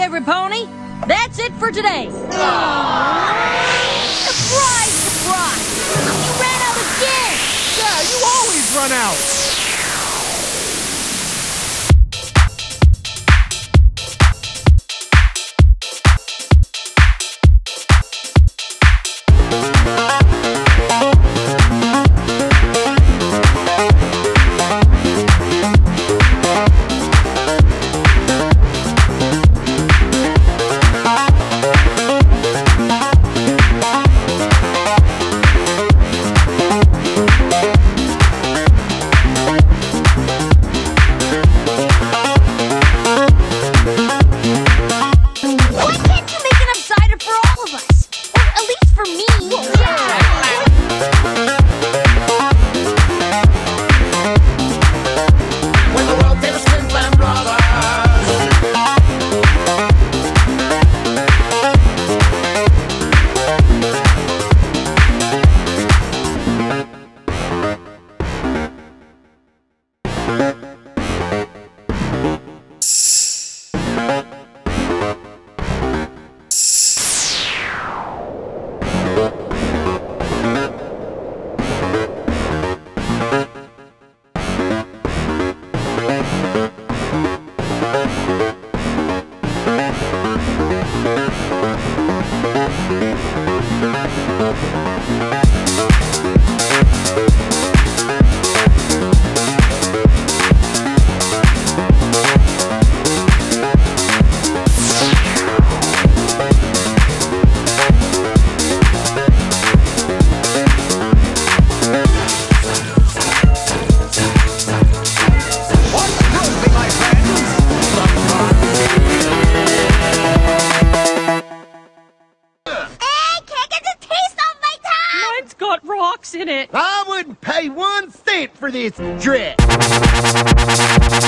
every pony. That's it for today. Surprise, surprise! You ran out again! Yeah, you always run out. Got rocks in it. I wouldn't pay 1 cent for this dress.